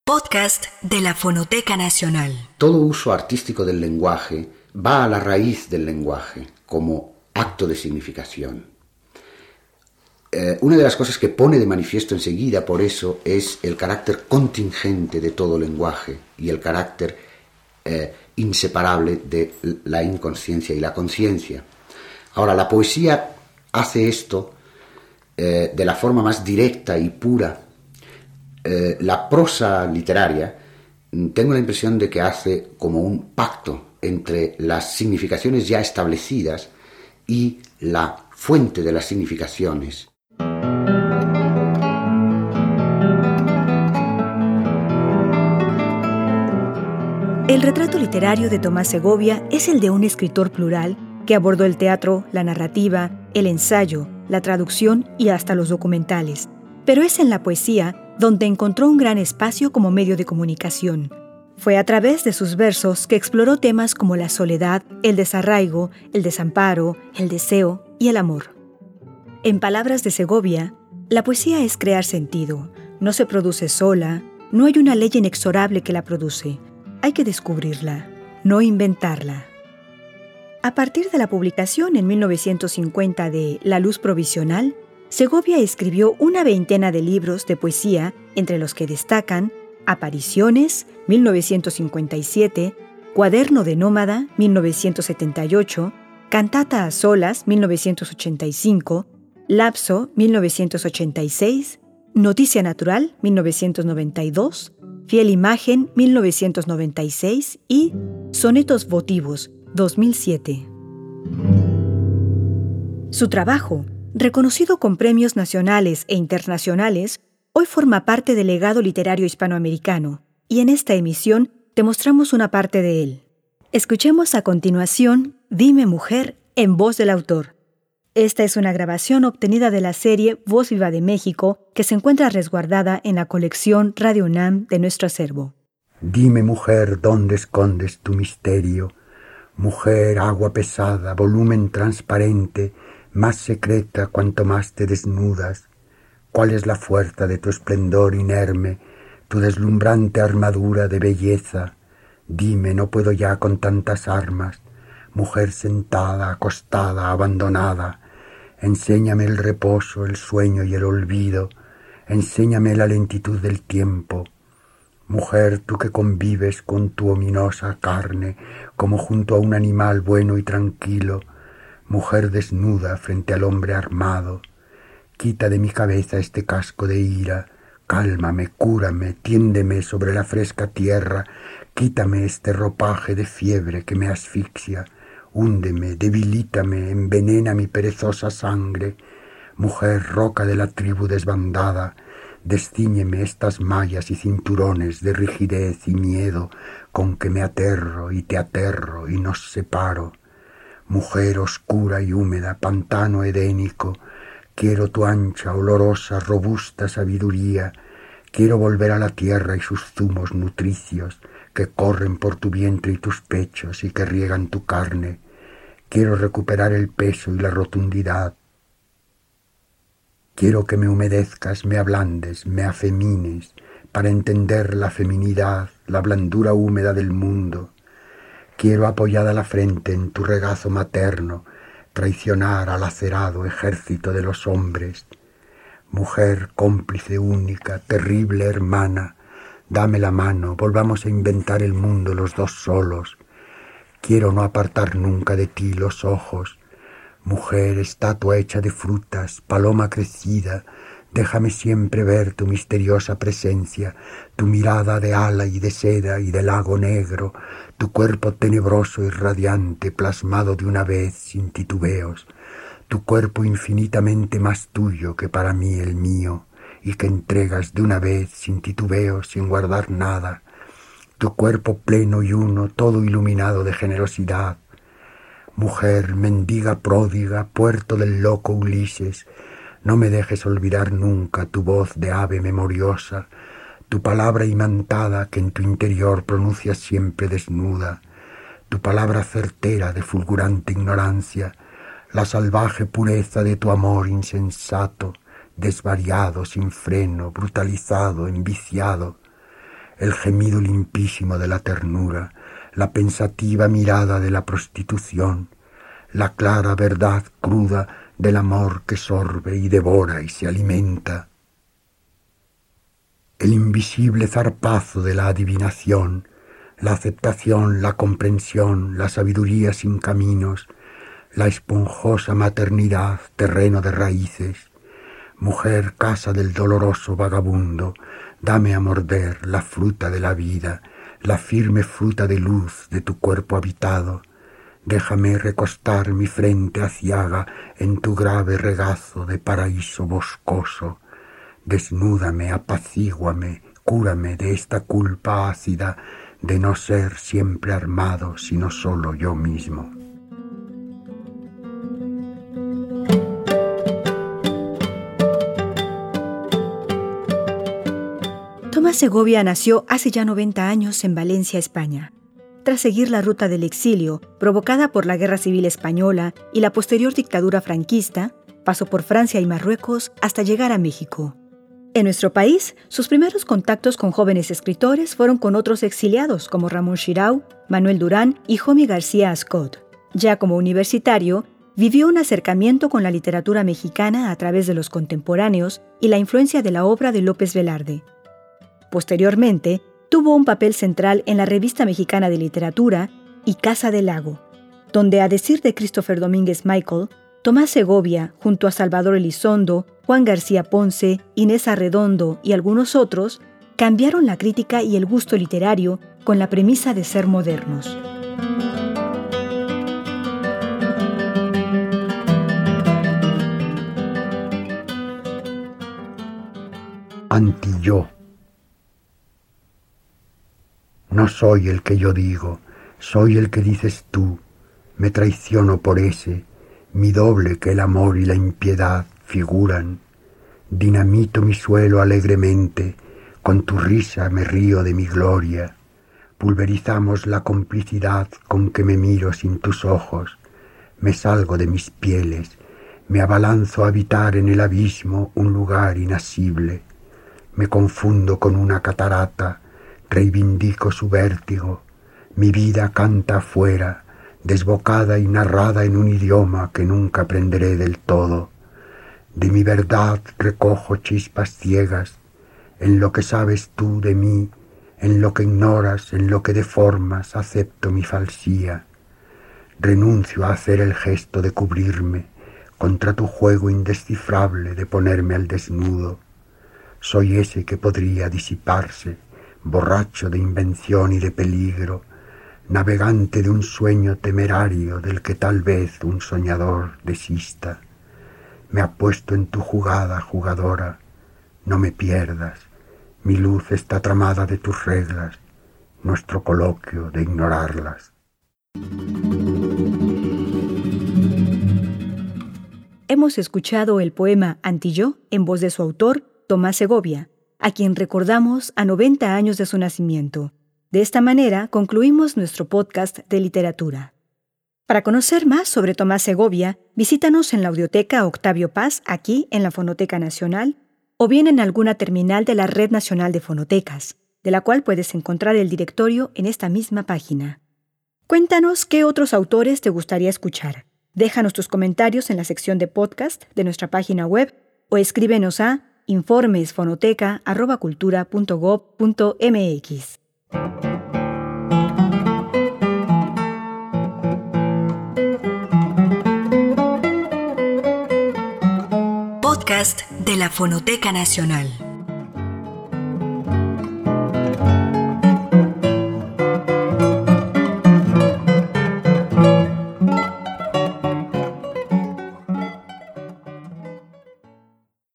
Podcast de la Fonoteca Nacional. Todo uso artístico del lenguaje va a la raíz del lenguaje como acto de significación. Una de las cosas que pone de manifiesto enseguida por eso es el carácter contingente de todo lenguaje y el carácter inseparable de la inconsciencia y la conciencia. Ahora, la poesía hace esto de la forma más directa y pura. La prosa literaria, tengo la impresión de que hace como un pacto entre las significaciones ya establecidas y la fuente de las significaciones. El retrato literario de Tomás Segovia es el de un escritor plural que abordó el teatro, la narrativa, el ensayo, la traducción y hasta los documentales. Pero es en la poesía donde encontró un gran espacio como medio de comunicación. Fue a través de sus versos que exploró temas como la soledad, el desarraigo, el desamparo, el deseo y el amor. En palabras de Segovia, la poesía es crear sentido, no se produce sola, no hay una ley inexorable que la produce, hay que descubrirla, no inventarla. A partir de la publicación en 1950 de La Luz Provisional, Segovia escribió una veintena de libros de poesía, entre los que destacan Apariciones, 1957, Cuaderno de Nómada, 1978, Cantata a solas, 1985, Lapso, 1986, Noticia Natural, 1992, Fiel Imagen, 1996 y Sonetos Votivos, 2007. Su trabajo, reconocido con premios nacionales e internacionales, hoy forma parte del legado literario hispanoamericano, y en esta emisión te mostramos una parte de él. Escuchemos a continuación Dime Mujer en voz del autor. Esta es una grabación obtenida de la serie Voz Viva de México, que se encuentra resguardada en la colección Radio UNAM de nuestro acervo. Dime, mujer, ¿dónde escondes tu misterio? Mujer, agua pesada, volumen transparente, más secreta cuanto más te desnudas. ¿Cuál es la fuerza de tu esplendor inerme, tu deslumbrante armadura de belleza? Dime, no puedo ya con tantas armas. Mujer sentada, acostada, abandonada, enséñame el reposo, el sueño y el olvido. Enséñame la lentitud del tiempo. Mujer, tú que convives con tu ominosa carne, como junto a un animal bueno y tranquilo. Mujer desnuda frente al hombre armado, quita de mi cabeza este casco de ira, cálmame, cúrame, tiéndeme sobre la fresca tierra, quítame este ropaje de fiebre que me asfixia, húndeme, debilítame, envenena mi perezosa sangre. Mujer, roca de la tribu desbandada, descíñeme estas mallas y cinturones de rigidez y miedo con que me aterro y te aterro y nos separo. Mujer oscura y húmeda, pantano edénico, quiero tu ancha, olorosa, robusta sabiduría, quiero volver a la tierra y sus zumos nutricios que corren por tu vientre y tus pechos y que riegan tu carne, quiero recuperar el peso y la rotundidad, quiero que me humedezcas, me ablandes, me afemines, para entender la feminidad, la blandura húmeda del mundo. Quiero apoyada la frente en tu regazo materno, traicionar al acerado ejército de los hombres. Mujer cómplice única, terrible hermana, dame la mano, volvamos a inventar el mundo los dos solos. Quiero no apartar nunca de ti los ojos. Mujer, estatua hecha de frutas, paloma crecida, déjame siempre ver tu misteriosa presencia, tu mirada de ala y de seda y de lago negro, tu cuerpo tenebroso y radiante plasmado de una vez sin titubeos, tu cuerpo infinitamente más tuyo que para mí el mío, y que entregas de una vez sin titubeos, sin guardar nada, tu cuerpo pleno y uno, todo iluminado de generosidad. Mujer, mendiga pródiga, puerto del loco Ulises, no me dejes olvidar nunca tu voz de ave memoriosa, tu palabra imantada que en tu interior pronuncias siempre desnuda, tu palabra certera de fulgurante ignorancia, la salvaje pureza de tu amor insensato, desvariado, sin freno, brutalizado, enviciado, el gemido limpísimo de la ternura, la pensativa mirada de la prostitución, la clara verdad cruda del amor que sorbe y devora y se alimenta, el invisible zarpazo de la adivinación, la aceptación, la comprensión, la sabiduría sin caminos, la esponjosa maternidad, terreno de raíces. Mujer, casa del doloroso vagabundo, dame a morder la fruta de la vida, la firme fruta de luz de tu cuerpo habitado. Déjame recostar mi frente aciaga en tu grave regazo de paraíso boscoso. Desnúdame, apacíguame, cúrame de esta culpa ácida de no ser siempre armado, sino solo yo mismo. Tomás Segovia nació hace ya 90 años en Valencia, España. Tras seguir la ruta del exilio, provocada por la Guerra Civil Española y la posterior dictadura franquista, pasó por Francia y Marruecos hasta llegar a México. En nuestro país, sus primeros contactos con jóvenes escritores fueron con otros exiliados como Ramón Xirau, Manuel Durán y Jomy García Ascot. Ya como universitario, vivió un acercamiento con la literatura mexicana a través de los contemporáneos y la influencia de la obra de López Velarde. Posteriormente, tuvo un papel central en la Revista Mexicana de Literatura y Casa del Lago, donde, a decir de Christopher Domínguez Michael, Tomás Segovia, junto a Salvador Elizondo, Juan García Ponce, Inés Arredondo y algunos otros, cambiaron la crítica y el gusto literario con la premisa de ser modernos. Anti-yo. No soy el que yo digo, soy el que dices tú. Me traiciono por ese, mi doble que el amor y la impiedad figuran. Dinamito mi suelo alegremente, con tu risa me río de mi gloria. Pulverizamos la complicidad con que me miro sin tus ojos. Me salgo de mis pieles, me abalanzo a habitar en el abismo un lugar inasible. Me confundo con una catarata, reivindico su vértigo. Mi vida canta afuera, desbocada y narrada en un idioma que nunca aprenderé del todo. De mi verdad recojo chispas ciegas, en lo que sabes tú de mí, en lo que ignoras, en lo que deformas, acepto mi falsía. Renuncio a hacer el gesto de cubrirme contra tu juego indescifrable de ponerme al desnudo. Soy ese que podría disiparse, borracho de invención y de peligro, navegante de un sueño temerario del que tal vez un soñador desista. Me apuesto en tu jugada, jugadora, no me pierdas, mi luz está tramada de tus reglas, nuestro coloquio de ignorarlas. Hemos escuchado el poema Anti-yo en voz de su autor, Tomás Segovia, a quien recordamos a 90 años de su nacimiento. De esta manera concluimos nuestro podcast de literatura. Para conocer más sobre Tomás Segovia, visítanos en la Audioteca Octavio Paz, aquí en la Fonoteca Nacional, o bien en alguna terminal de la Red Nacional de Fonotecas, de la cual puedes encontrar el directorio en esta misma página. Cuéntanos qué otros autores te gustaría escuchar. Déjanos tus comentarios en la sección de podcast de nuestra página web o escríbenos a informesfonoteca@cultura.gov.mx. Podcast de la Fonoteca Nacional.